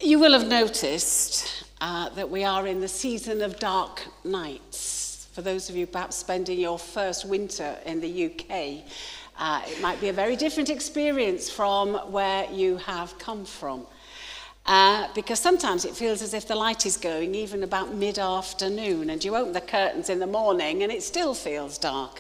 You will have noticed that we are in the season of dark nights. For those of you perhaps spending your first winter in the UK, it might be a very different experience from where you have come from. Because sometimes it feels as if the light is going even about mid-afternoon, and you open the curtains in the morning and it still feels dark.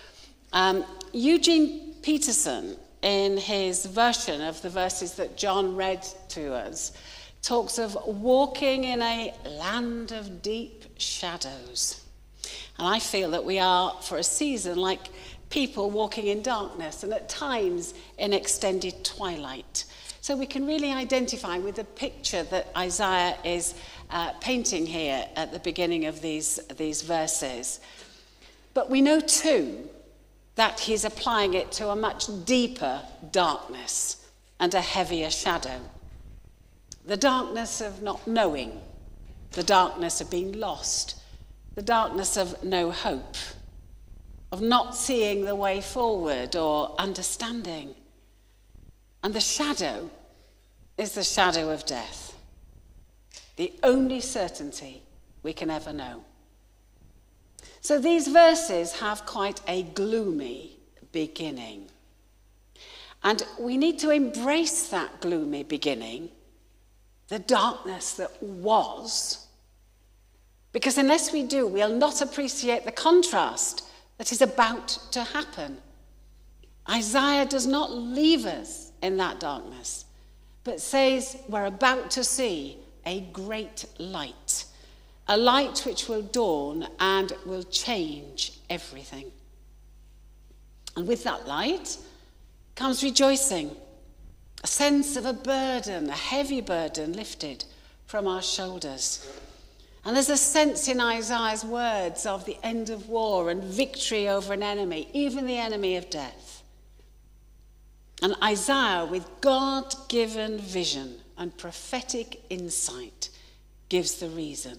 Eugene Peterson, in his version of the verses that John read to us, talks of walking in a land of deep shadows. And I feel that we are, for a season, like people walking in darkness and at times in extended twilight. So we can really identify with the picture that Isaiah is painting here at the beginning of these verses. But we know too that he's applying it to a much deeper darkness and a heavier shadow. The darkness of not knowing, the darkness of being lost, the darkness of no hope, of not seeing the way forward or understanding. And the shadow is the shadow of death, the only certainty we can ever know. So these verses have quite a gloomy beginning. And we need to embrace that gloomy beginning, the darkness that was, because unless we do, we'll not appreciate the contrast that is about to happen. Isaiah does not leave us in that darkness, but says we're about to see a great light, a light which will dawn and will change everything. And with that light comes rejoicing, a sense of a burden, a heavy burden lifted from our shoulders. And there's a sense in Isaiah's words of the end of war and victory over an enemy, even the enemy of death. And Isaiah, with God-given vision and prophetic insight, gives the reason.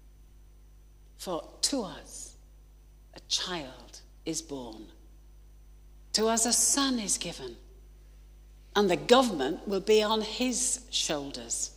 For to us a child is born. To us a son is given. And the government will be on his shoulders.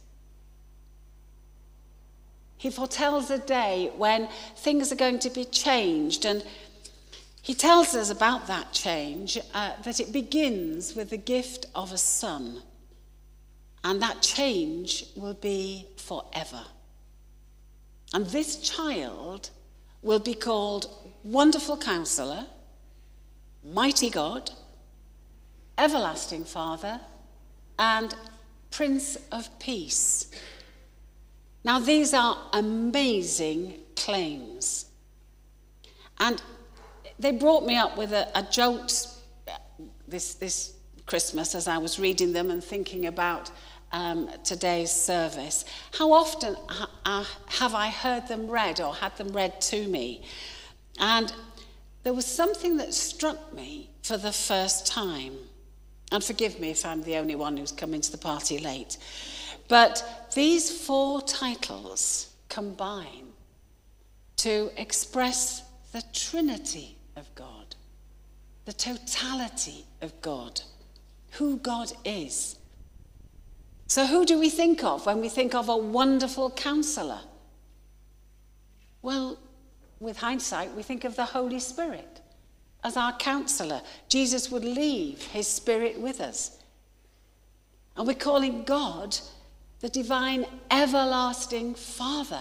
He foretells a day when things are going to be changed, and he tells us about that change, that it begins with the gift of a son, and that change will be forever. And this child will be called Wonderful Counselor, Mighty God, Everlasting Father, and Prince of Peace. Now, these are amazing claims. And they brought me up with a jolt this Christmas as I was reading them and thinking about today's service. How often have I heard them read or had them read to me? And there was something that struck me for the first time. And forgive me if I'm the only one who's come into the party late. But these four titles combine to express the Trinity of God, the totality of God, who God is. So who do we think of when we think of a wonderful counselor? Well, with hindsight, we think of the Holy Spirit as our counselor. Jesus would leave his Spirit with us. And we're calling God the divine everlasting Father.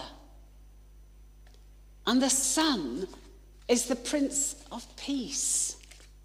And the Son is the Prince of Peace.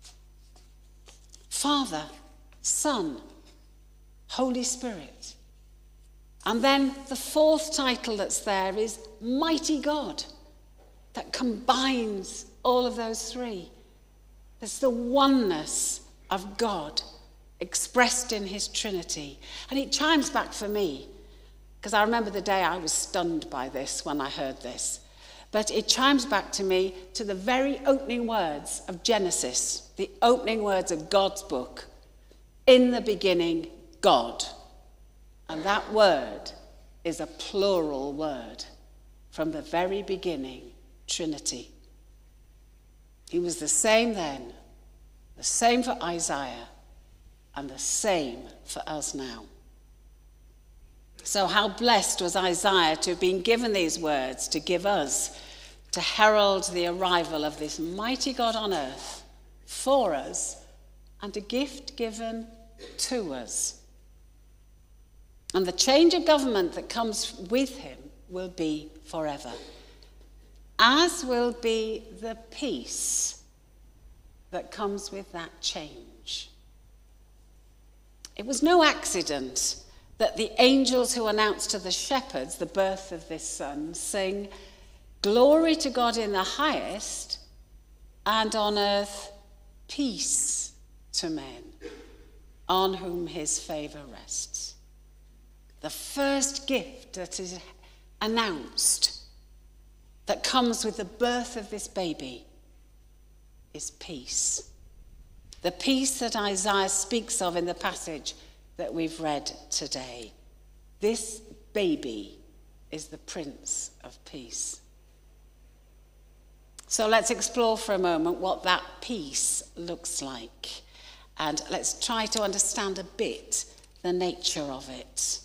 Father, Son, Holy Spirit. And then the fourth title that's there is Mighty God, that combines all of those three. It's the oneness of God expressed in his Trinity. And it chimes back for me, because I remember the day I was stunned by this when I heard this. But it chimes back to me to the very opening words of Genesis, the opening words of God's book. In the beginning, God. And that word is a plural word. From the very beginning, Trinity. He was the same then, the same for Isaiah, and the same for us now. So how blessed was Isaiah to have been given these words to give us, to herald the arrival of this mighty God on earth for us, and a gift given to us. And the change of government that comes with him will be forever, as will be the peace that comes with that change. It was no accident that the angels who announced to the shepherds the birth of this son sing, "Glory to God in the highest, and on earth peace to men, on whom his favor rests." The first gift that is announced that comes with the birth of this baby is peace. The peace that Isaiah speaks of in the passage that we've read today. This baby is the Prince of Peace. So let's explore for a moment what that peace looks like. And let's try to understand a bit the nature of it.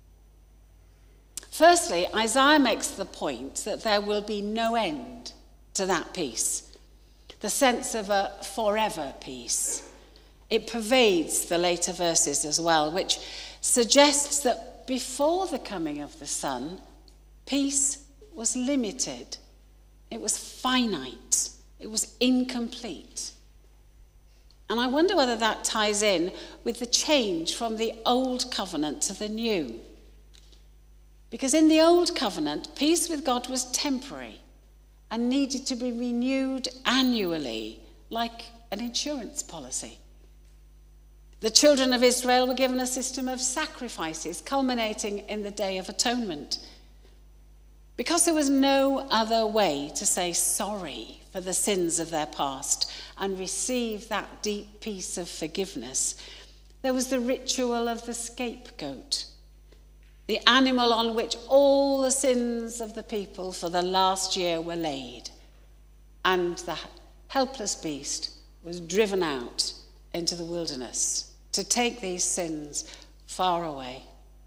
Firstly, Isaiah makes the point that there will be no end to that peace, the sense of a forever peace. It pervades the later verses as well, which suggests that before the coming of the Son, peace was limited, it was finite, it was incomplete. And I wonder whether that ties in with the change from the old covenant to the new. Because in the old covenant, peace with God was temporary and needed to be renewed annually, like an insurance policy. The children of Israel were given a system of sacrifices, culminating in the Day of Atonement. Because there was no other way to say sorry for the sins of their past and receive that deep peace of forgiveness, there was the ritual of the scapegoat, the animal on which all the sins of the people for the last year were laid, and the helpless beast was driven out into the wilderness to take these sins far away.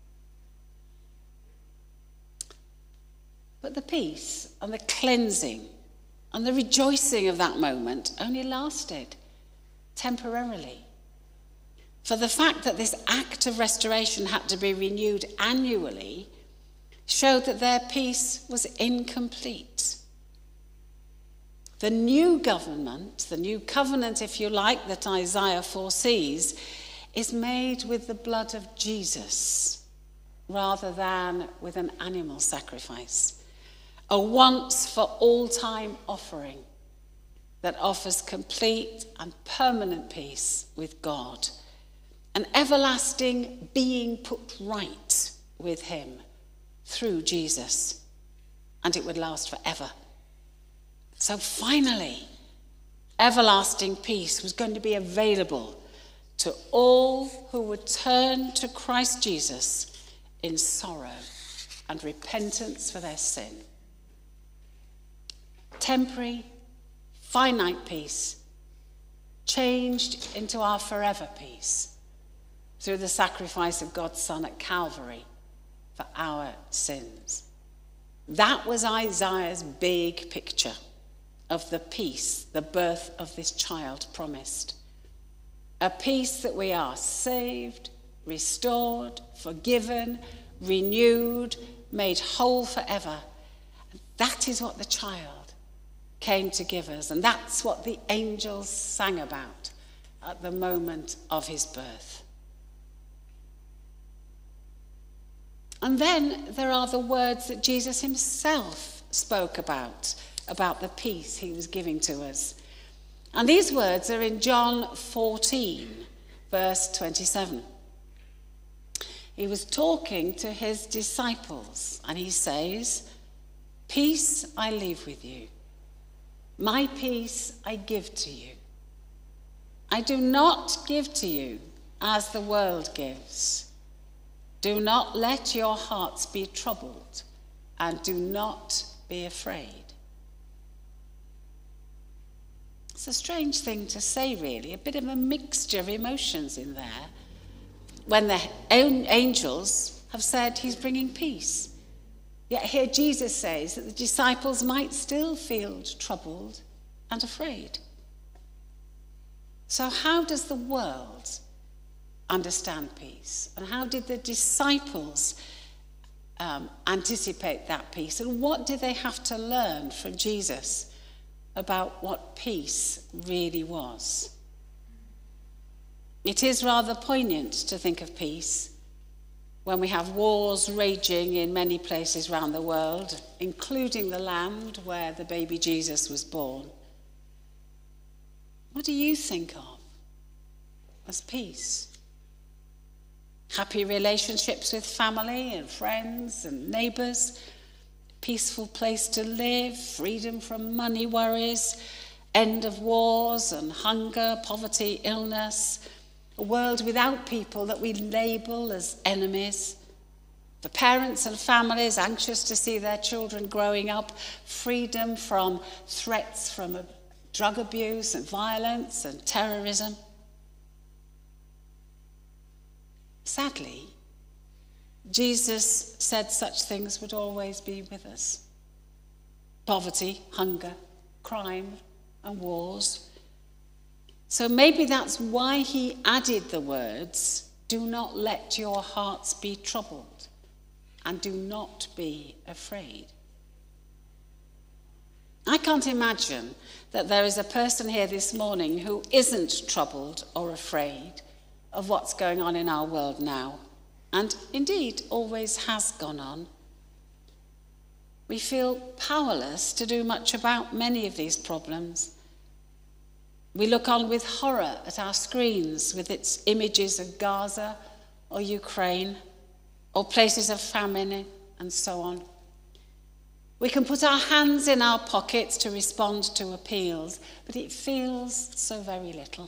But the peace and the cleansing and the rejoicing of that moment only lasted temporarily. For the fact that this act of restoration had to be renewed annually showed that their peace was incomplete. The new government, the new covenant, if you like, that Isaiah foresees, is made with the blood of Jesus rather than with an animal sacrifice. A once for all time offering that offers complete and permanent peace with God. An everlasting being put right with him through Jesus. And it would last forever. So finally, everlasting peace was going to be available to all who would turn to Christ Jesus in sorrow and repentance for their sin. Temporary, finite peace changed into our forever peace through the sacrifice of God's Son at Calvary for our sins. That was Isaiah's big picture of the peace the birth of this child promised. A peace that we are saved, restored, forgiven, renewed, made whole forever. That is what the child came to give us, and that's what the angels sang about at the moment of his birth. And then there are the words that Jesus himself spoke about the peace he was giving to us. And these words are in John 14, verse 27. He was talking to his disciples, and he says, "Peace I leave with you. My peace I give to you. I do not give to you as the world gives. Do not let your hearts be troubled, and do not be afraid." It's a strange thing to say, really, a bit of a mixture of emotions in there. When the angels have said he's bringing peace. Yet here Jesus says that the disciples might still feel troubled and afraid. So how does the world understand peace? And how did the disciples anticipate that peace? And what did they have to learn from Jesus about what peace really was? It is rather poignant to think of peace when we have wars raging in many places around the world, including the land where the baby Jesus was born. What do you think of as peace? Happy relationships with family and friends and neighbours, peaceful place to live, freedom from money worries, end of wars and hunger, poverty, illness, a world without people that we label as enemies, for parents and families anxious to see their children growing up, freedom from threats from drug abuse and violence and terrorism. Sadly, Jesus said such things would always be with us. Poverty, hunger, crime, and wars. So maybe that's why he added the words, "Do not let your hearts be troubled, and do not be afraid." I can't imagine that there is a person here this morning who isn't troubled or afraid of what's going on in our world now, and indeed always has gone on. We feel powerless to do much about many of these problems. We look on with horror at our screens with its images of Gaza or Ukraine or places of famine and so on. We can put our hands in our pockets to respond to appeals, but it feels so very little.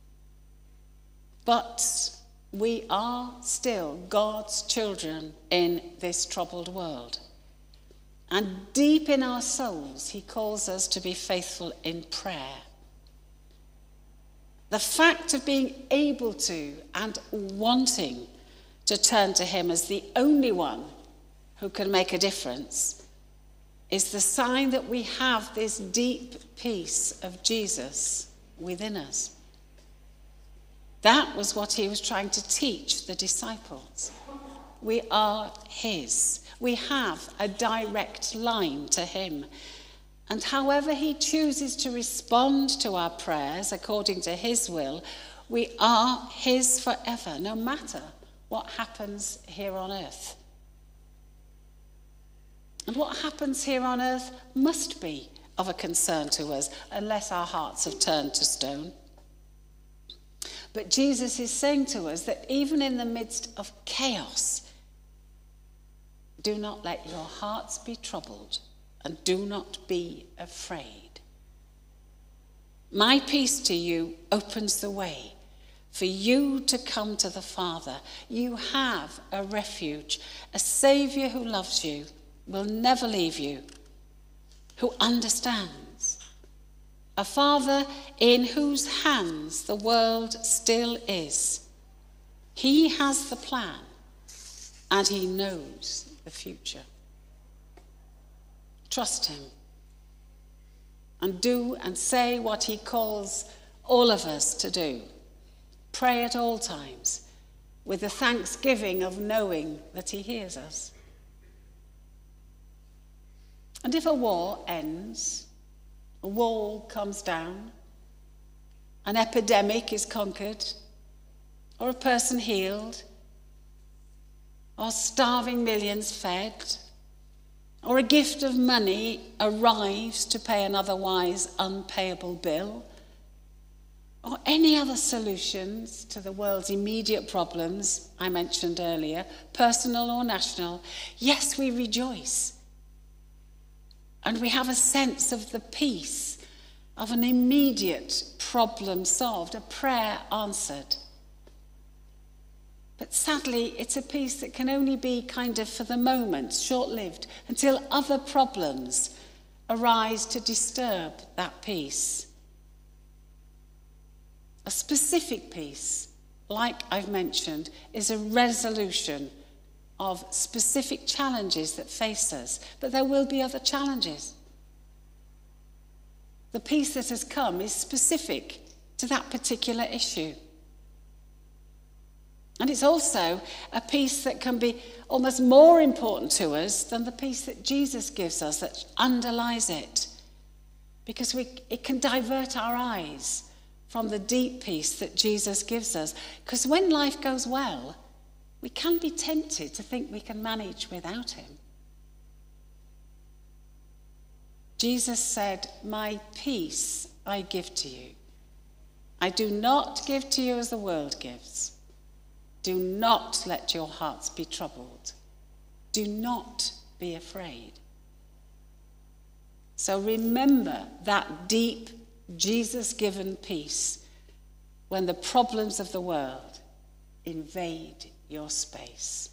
But we are still God's children in this troubled world. And deep in our souls, he calls us to be faithful in prayer. The fact of being able to and wanting to turn to him as the only one who can make a difference is the sign that we have this deep peace of Jesus within us. That was what he was trying to teach the disciples. We are his. We have a direct line to him. And however he chooses to respond to our prayers according to his will, we are his forever, no matter what happens here on earth. And what happens here on earth must be of a concern to us, unless our hearts have turned to stone. But Jesus is saying to us that even in the midst of chaos, do not let your hearts be troubled and do not be afraid. My peace to you opens the way for you to come to the Father. You have a refuge, a Saviour who loves you, will never leave you, who understands, a Father in whose hands the world still is. He has the plan and he knows the future. Trust him and do and say what he calls all of us to do. Pray at all times with the thanksgiving of knowing that he hears us. And if a war ends, a wall comes down, an epidemic is conquered, or a person healed, or starving millions fed, or a gift of money arrives to pay an otherwise unpayable bill, or any other solutions to the world's immediate problems I mentioned earlier, personal or national, yes, we rejoice. And we have a sense of the peace of an immediate problem solved, a prayer answered. But sadly, it's a peace that can only be kind of for the moment, short-lived, until other problems arise to disturb that peace. A specific peace, like I've mentioned, is a resolution of specific challenges that face us, but there will be other challenges. The peace that has come is specific to that particular issue. And it's also a peace that can be almost more important to us than the peace that Jesus gives us, that underlies it. Because it can divert our eyes from the deep peace that Jesus gives us. Because when life goes well, we can be tempted to think we can manage without him. Jesus said, "My peace I give to you. I do not give to you as the world gives. Do not let your hearts be troubled. Do not be afraid." So remember that deep, Jesus-given peace when the problems of the world invade your space.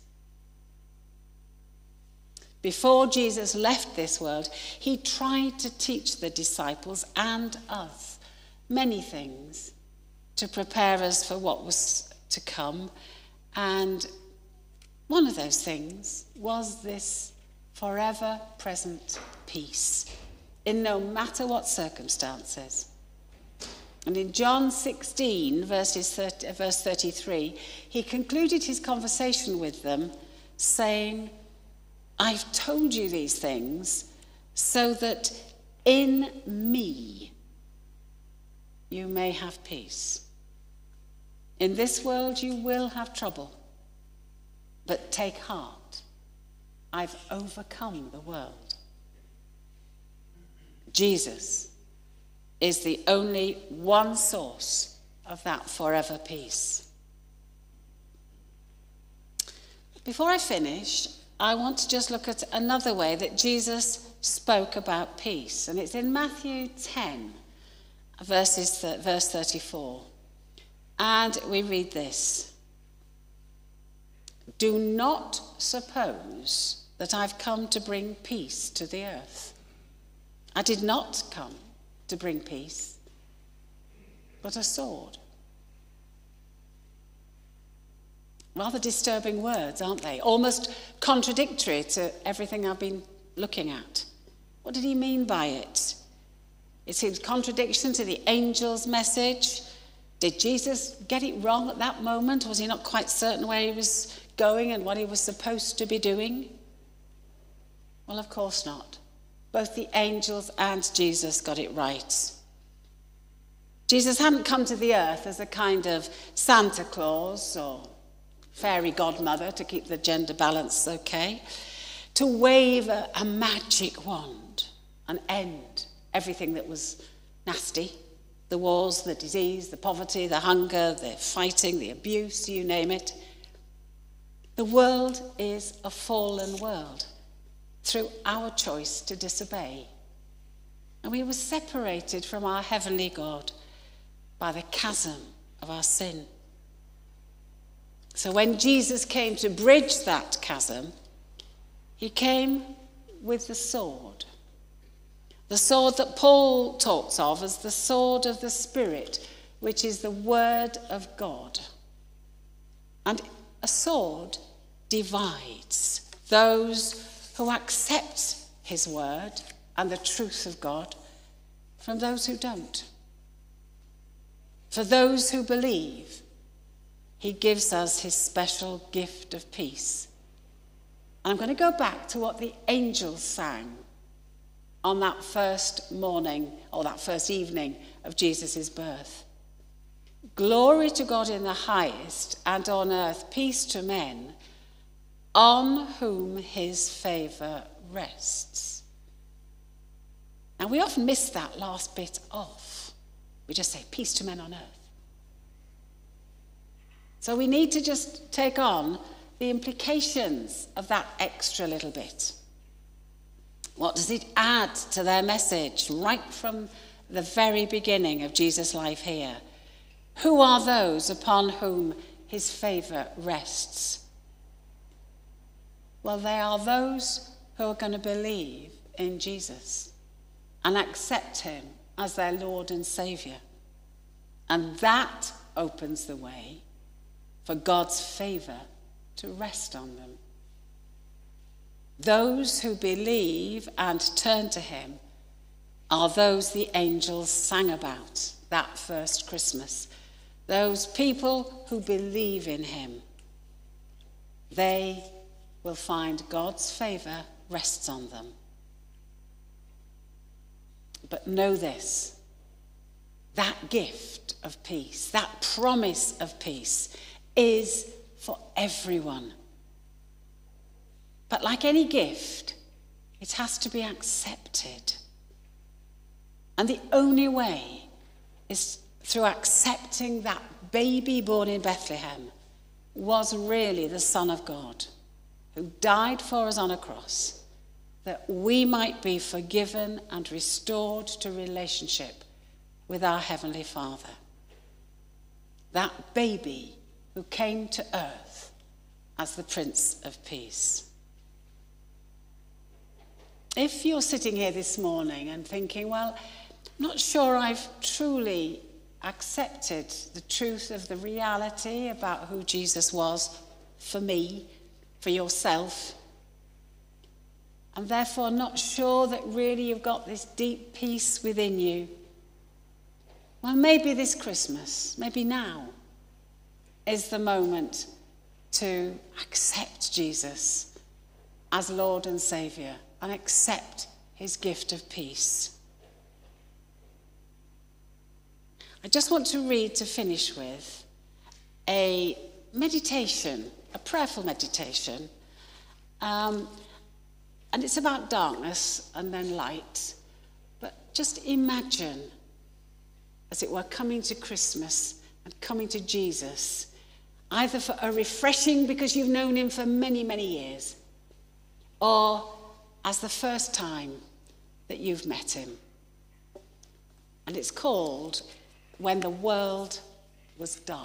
Before Jesus left this world, he tried to teach the disciples and us many things to prepare us for what was to come. And one of those things was this forever present peace in no matter what circumstances. And in John 16, verse 33, he concluded his conversation with them saying, "I've told you these things so that in me you may have peace. In this world you will have trouble, but take heart. I've overcome the world." Jesus is the only one source of that forever peace. Before I finish, I want to just look at another way that Jesus spoke about peace. And it's in Matthew 10, verse 34. And we read this: "Do not suppose that I've come to bring peace to the earth. I did not come to bring peace, but a sword." Rather disturbing words, aren't they? Almost contradictory to everything I've been looking at. What did he mean by it? It seems contradiction to the angel's message. Did Jesus get it wrong at that moment? Was he not quite certain where he was going and what he was supposed to be doing? Well, of course not. Both the angels and Jesus got it right. Jesus hadn't come to the earth as a kind of Santa Claus or fairy godmother, to keep the gender balance okay, to wave a magic wand and end everything that was nasty. The wars, the disease, the poverty, the hunger, the fighting, the abuse, you name it. The world is a fallen world through our choice to disobey. And we were separated from our heavenly God by the chasm of our sin. So when Jesus came to bridge that chasm, he came with the sword. The sword that Paul talks of as the sword of the Spirit, which is the word of God. And a sword divides those who accept his word and the truth of God from those who don't. For those who believe, he gives us his special gift of peace. And I'm going to go back to what the angels sang on that first morning, or that first evening of Jesus' birth. "Glory to God in the highest, and on earth peace to men, on whom his favour rests." Now we often miss that last bit off. We just say, peace to men on earth. So we need to just take on the implications of that extra little bit. What does it add to their message right from the very beginning of Jesus' life here? Who are those upon whom his favour rests? Well, they are those who are going to believe in Jesus and accept him as their Lord and Saviour. And that opens the way for God's favour to rest on them. Those who believe and turn to him are those the angels sang about that first Christmas. Those people who believe in him. They will find God's favour rests on them. But know this, that gift of peace, that promise of peace is for everyone. But like any gift, it has to be accepted. And the only way is through accepting that baby born in Bethlehem was really the Son of God, who died for us on a cross, that we might be forgiven and restored to relationship with our Heavenly Father. That baby who came to earth as the Prince of Peace. If you're sitting here this morning and thinking, well, I'm not sure I've truly accepted the truth of the reality about who Jesus was for me, for yourself, and therefore not sure that really you've got this deep peace within you, well, maybe this Christmas, maybe now, is the moment to accept Jesus as Lord and Saviour and accept his gift of peace. I just want to read, to finish with, a meditation, a prayerful meditation, and it's about darkness and then light. But just imagine, as it were, coming to Christmas and coming to Jesus, either for a refreshing because you've known him for many, many years, or as the first time that you've met him. And it's called When the World Was Dark.